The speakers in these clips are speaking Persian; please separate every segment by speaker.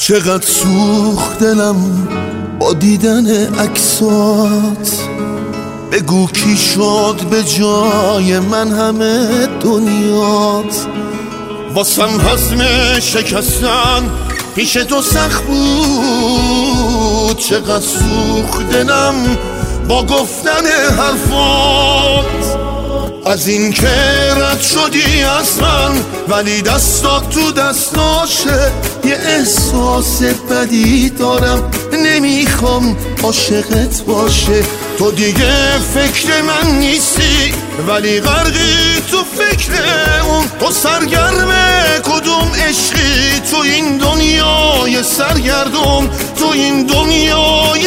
Speaker 1: چقدر سوخت دلم با دیدن عکسات، بگو کی شد به جای من همه دنیات. واسم حزم شکستن پیش تو سخت بود، چقدر سوخت دلم با گفتن حرفات. از این که رد شدی از من ولی دستات تو دستاشه، یه احساس بدی دارم نمیخوام عاشقت باشه. تو دیگه فکر من نیستی ولی غرقی تو فکر اون. تو سرگرم کدوم عشقی تو این دنیای سرگردون، تو این دنیای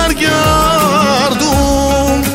Speaker 1: سرگردون.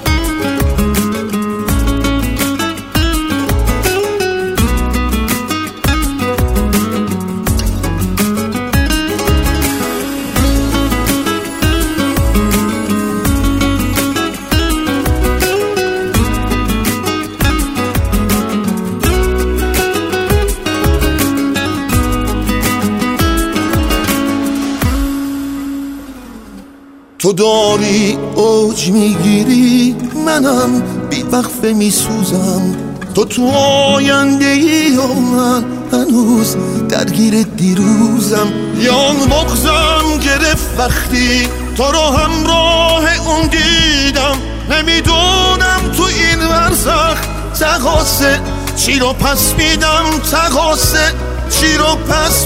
Speaker 1: تو داری اوج میگیری، منم بی‌وقفه میسوزم. تو آینده ای و من هنوز درگیر دیروزم. یا مغزم گرفت وقتی تو رو همراه اون دیدم. نمیدونم تو این ورزخ تقاسه چی رو پس میدم، تقاسه چی رو پس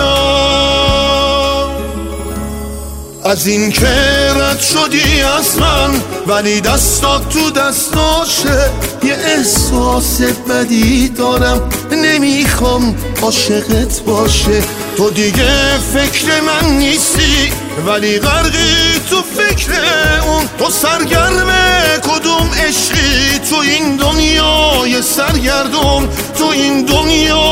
Speaker 1: میدم. از این که رد شدی از من ولی دستات تو دستاشه، یه احساس بدی دارم نمیخوام عاشقت باشه. تو دیگه فکر من نیستی ولی غرقی تو فکر اون. تو سرگرم کدوم عشقی تو این دنیای سرگردون، تو این دنیا